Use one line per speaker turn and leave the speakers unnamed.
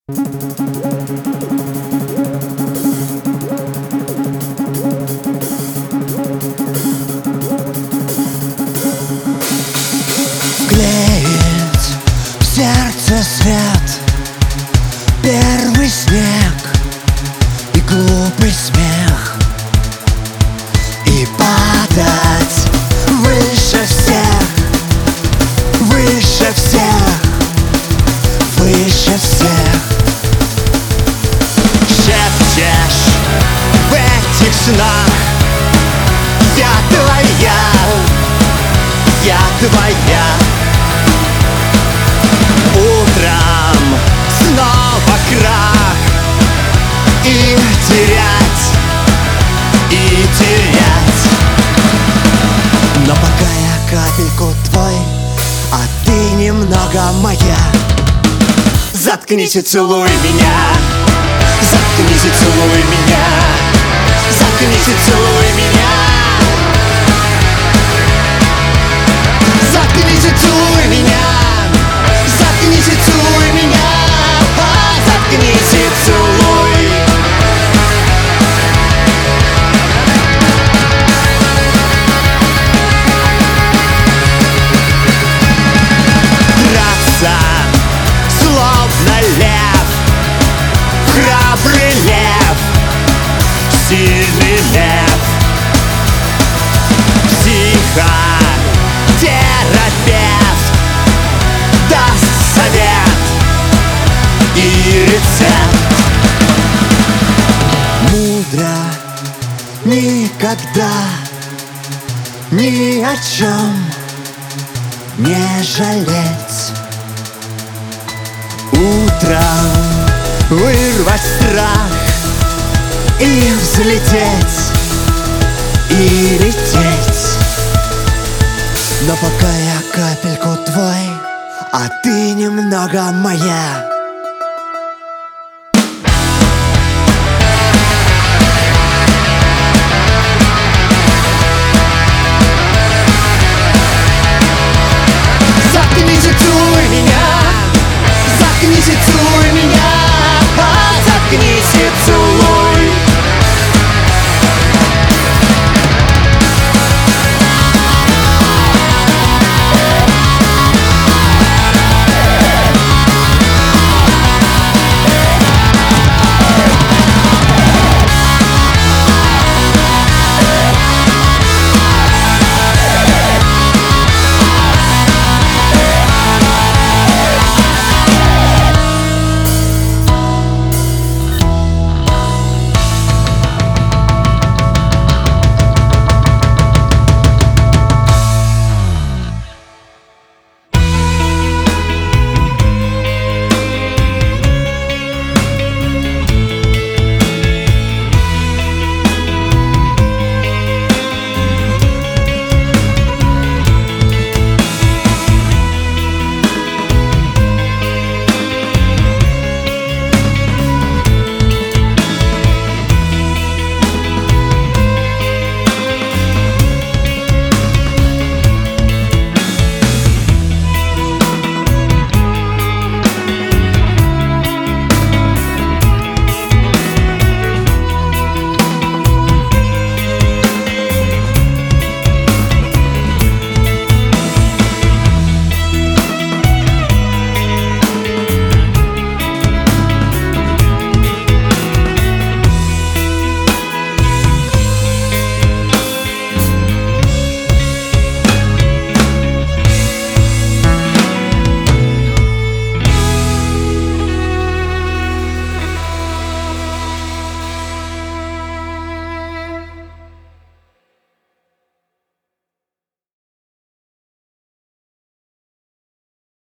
Клеит в сердце свет первый снег и глупый смех, и падать выше всех, выше всех, выше всех. Шепчешь в этих снах: я твоя, я твоя. Утром снова крах, и терять, и терять. Но пока я капельку твой, а ты немного моя. Заткнись и целуй меня, заткнись и целуй меня, заткнись и целуй меня, заткнись и целуй меня, заткнись и целуй меня, заткнись и целуй. Драться словно лев, храбрый лев, сильный лев, психотерапевт даст совет и рецепт. Мудро никогда ни о чем не жалеть. Утром вырвать страх и взлететь, и лететь. Но пока я капельку твой, а ты немного моя.